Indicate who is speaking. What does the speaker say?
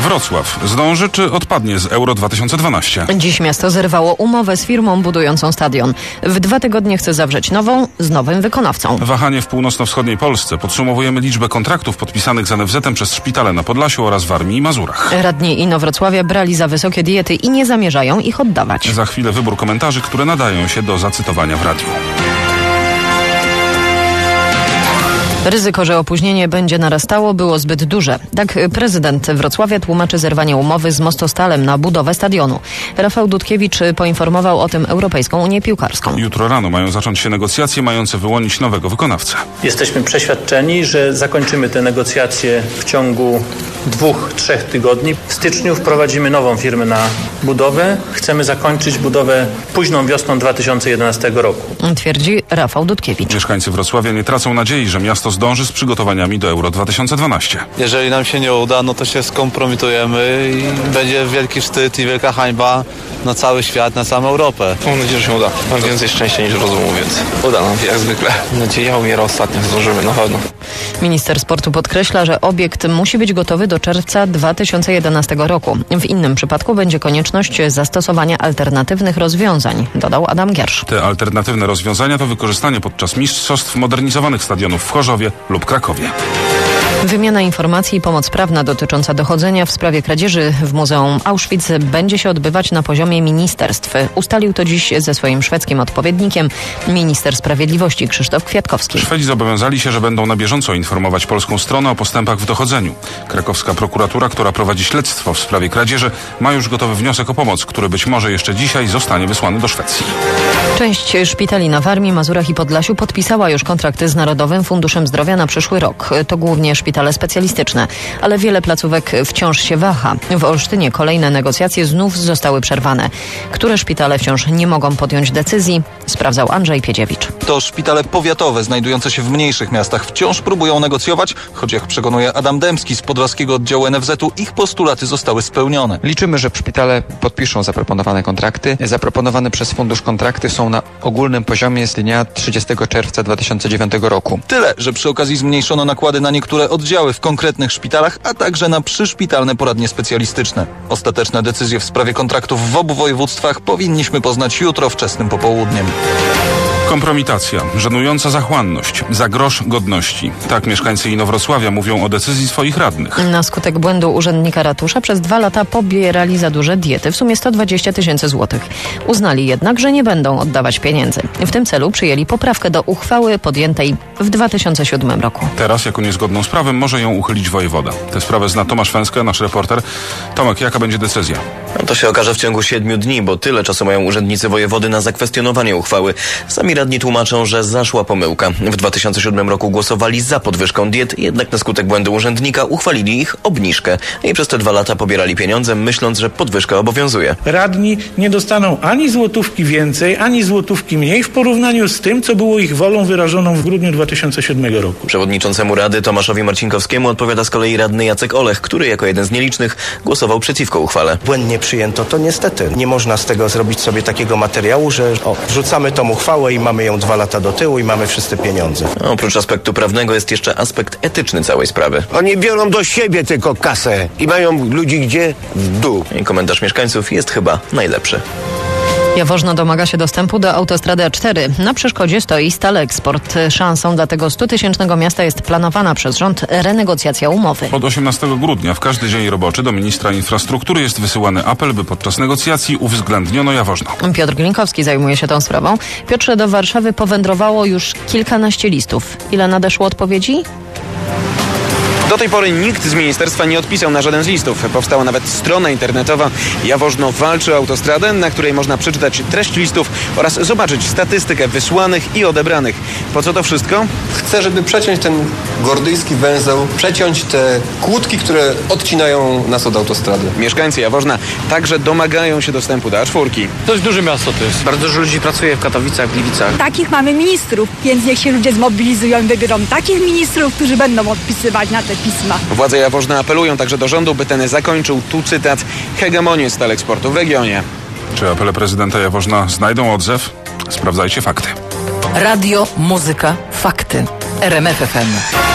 Speaker 1: Wrocław zdąży czy odpadnie z Euro 2012?
Speaker 2: Dziś miasto zerwało umowę z firmą budującą stadion. W 2 tygodnie chce zawrzeć nową z nowym wykonawcą.
Speaker 1: Wahanie w północno-wschodniej Polsce. Podsumowujemy liczbę kontraktów podpisanych z NFZ-em przez szpitale na Podlasiu oraz w Warmii i Mazurach.
Speaker 2: Radni Inowrocławia brali za wysokie diety i nie zamierzają ich oddawać.
Speaker 1: Za chwilę wybór komentarzy, które nadają się do zacytowania w radiu.
Speaker 2: Ryzyko, że opóźnienie będzie narastało, było zbyt duże. Tak prezydent Wrocławia tłumaczy zerwanie umowy z Mostostalem na budowę stadionu. Rafał Dudkiewicz poinformował o tym Europejską Unię Piłkarską.
Speaker 1: Jutro rano mają zacząć się negocjacje mające wyłonić nowego wykonawcę.
Speaker 3: Jesteśmy przeświadczeni, że zakończymy te negocjacje w ciągu 2-3 tygodni. W styczniu wprowadzimy nową firmę na budowę. Chcemy zakończyć budowę późną wiosną 2011 roku.
Speaker 2: Twierdzi Rafał Dudkiewicz.
Speaker 1: Mieszkańcy Wrocławia nie tracą nadziei, że miasto zdąży z przygotowaniami do Euro 2012.
Speaker 4: Jeżeli nam się nie uda, no to się skompromitujemy i będzie wielki wstyd i wielka hańba na cały świat, na całą Europę.
Speaker 5: Mam nadzieję, że się uda. Mam więcej szczęścia niż rozumu, więc uda nam się jak zwykle. Nadzieja umiera ostatnio, zdążymy na pewno.
Speaker 2: Minister sportu podkreśla, że obiekt musi być gotowy do czerwca 2011 roku. W innym przypadku będzie konieczność zastosowania alternatywnych rozwiązań, dodał Adam Giersz.
Speaker 1: Te alternatywne rozwiązania to wykorzystanie podczas mistrzostw modernizowanych stadionów w Chorzowie lub Krakowie.
Speaker 2: Wymiana informacji i pomoc prawna dotycząca dochodzenia w sprawie kradzieży w Muzeum Auschwitz będzie się odbywać na poziomie ministerstw. Ustalił to dziś ze swoim szwedzkim odpowiednikiem minister sprawiedliwości Krzysztof Kwiatkowski.
Speaker 1: Szwedzi zobowiązali się, że będą na bieżąco informować polską stronę o postępach w dochodzeniu. Krakowska prokuratura, która prowadzi śledztwo w sprawie kradzieży, ma już gotowy wniosek o pomoc, który być może jeszcze dzisiaj zostanie wysłany do Szwecji.
Speaker 2: Część szpitali na Warmii, Mazurach i Podlasiu podpisała już kontrakty z Narodowym Funduszem Zdrowia na przyszły rok. To głównie szpitale specjalistyczne, ale wiele placówek wciąż się waha. W Olsztynie kolejne negocjacje znów zostały przerwane. Które szpitale wciąż nie mogą podjąć decyzji, sprawdzał Andrzej Piedziewicz.
Speaker 6: To szpitale powiatowe znajdujące się w mniejszych miastach wciąż próbują negocjować, choć jak przekonuje Adam Dębski z podlaskiego oddziału NFZ-u, ich postulaty zostały spełnione.
Speaker 7: Liczymy, że szpitale podpiszą zaproponowane kontrakty. Zaproponowane przez fundusz kontrakty są na ogólnym poziomie z dnia 30 czerwca 2009 roku.
Speaker 6: Tyle, że przy okazji zmniejszono nakłady na niektóre oddziały w konkretnych szpitalach, a także na przyszpitalne poradnie specjalistyczne. Ostateczne decyzje w sprawie kontraktów w obu województwach powinniśmy poznać jutro wczesnym popołudniem.
Speaker 1: Kompromitacja, żenująca zachłanność, za grosz godności. Tak mieszkańcy Inowrocławia mówią o decyzji swoich radnych.
Speaker 2: Na skutek błędu urzędnika ratusza przez 2 lata pobierali za duże diety, w sumie 120 000 złotych. Uznali jednak, że nie będą oddawać pieniędzy. W tym celu przyjęli poprawkę do uchwały podjętej w 2007 roku.
Speaker 1: Teraz, jako niezgodną z prawem, może ją uchylić wojewoda. Tę sprawę zna Tomasz Fęska, nasz reporter. Tomek, jaka będzie decyzja?
Speaker 8: To się okaże w ciągu 7 dni, bo tyle czasu mają urzędnicy wojewody na zakwestionowanie uchwały. Sami radni tłumaczą, że zaszła pomyłka. W 2007 roku głosowali za podwyżką diet, jednak na skutek błędu urzędnika uchwalili ich obniżkę. I przez te 2 lata pobierali pieniądze, myśląc, że podwyżka obowiązuje.
Speaker 9: Radni nie dostaną ani złotówki więcej, ani złotówki mniej w porównaniu z tym, co było ich wolą wyrażoną w grudniu 2007 roku.
Speaker 8: Przewodniczącemu Rady Tomaszowi Marcinkowskiemu odpowiada z kolei radny Jacek Olech, który jako jeden z nielicznych głosował przeciwko uchwale.
Speaker 10: Błędnie przyjęto to niestety. Nie można z tego zrobić sobie takiego materiału, że wrzucamy tą uchwałę i mamy ją 2 lata do tyłu i mamy wszyscy pieniądze.
Speaker 8: Oprócz aspektu prawnego jest jeszcze aspekt etyczny całej sprawy.
Speaker 11: Oni biorą do siebie tylko kasę i mają ludzi gdzie? W dół.
Speaker 8: I komentarz mieszkańców jest chyba najlepszy.
Speaker 2: Jaworzno domaga się dostępu do autostrady A4. Na przeszkodzie stoi Staleksport. Szansą dla tego 100-tysięcznego miasta jest planowana przez rząd renegocjacja umowy.
Speaker 1: Od 18 grudnia w każdy dzień roboczy do ministra infrastruktury jest wysyłany apel, by podczas negocjacji uwzględniono Jaworzno.
Speaker 2: Piotr Glinkowski zajmuje się tą sprawą. Piotrze, do Warszawy powędrowało już kilkanaście listów. Ile nadeszło odpowiedzi?
Speaker 12: Do tej pory nikt z ministerstwa nie odpisał na żaden z listów. Powstała nawet strona internetowa Jaworzno walczy o autostradę, na której można przeczytać treść listów oraz zobaczyć statystykę wysłanych i odebranych. Po co to wszystko?
Speaker 13: Chcę, żeby przeciąć ten gordyjski węzeł, przeciąć te kłódki, które odcinają nas od autostrady.
Speaker 12: Mieszkańcy Jaworzna także domagają się dostępu do A4.
Speaker 5: Dość duże miasto to jest.
Speaker 3: Bardzo dużo ludzi pracuje w Katowicach, w Gliwicach.
Speaker 14: Takich mamy ministrów, więc niech się ludzie zmobilizują i wybiorą takich ministrów, którzy będą odpisywać na te pisma.
Speaker 12: Władze Jaworzna apelują także do rządu, by ten zakończył, tu cytat, hegemonię Staleksportu w regionie.
Speaker 1: Czy apele prezydenta Jaworzna znajdą odzew? Sprawdzajcie fakty.
Speaker 15: Radio, muzyka, fakty. RMF FM.